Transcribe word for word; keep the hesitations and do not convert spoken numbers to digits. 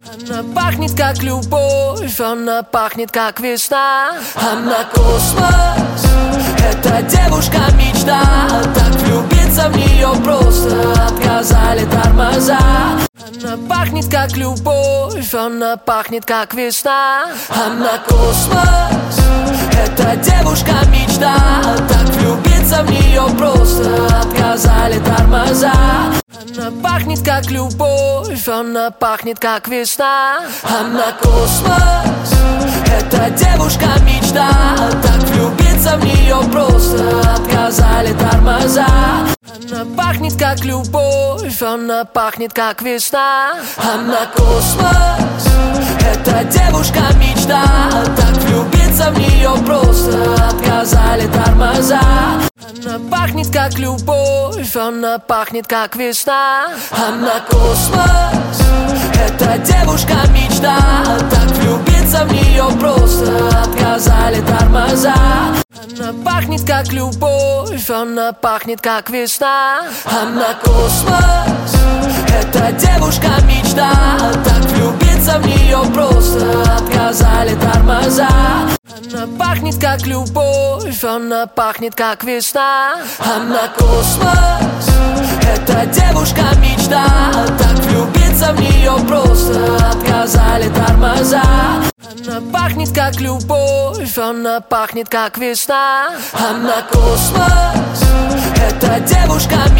Она пахнет как любовь, она пахнет как весна. Она космос, эта девушка мечта. Так влюбиться в нее просто отказали тормоза. Она пахнет как любовь, она пахнет как весна. Она космос, эта девушка мечта. Так влюбиться в нее просто отказали тормоза. Она пахнет как любовь, она пахнет как весна. Она космос, эта девушка мечта. Так влюбиться в нее просто отказали тормоза. Она пахнет как любовь, она пахнет как весна. Она космос, эта девушка мечта. Так влюбиться в нее просто отказали тормоза. Она пахнет как любовь, она пахнет как весна. Она космос, эта девушка мечта. Так влюбиться в нее просто отказали тормоза. Она пахнет как любовь, она пахнет как весна. Она космос, эта девушка мечта. Так влюбиться в нее просто отказали тормоза. Она пахнет как любовь, она пахнет как весна. Она космос, эта девушка мечта. Так влюбиться в нее просто отказали тормоза. Она пахнет как любовь, она пахнет как весна. Она космос, эта девушка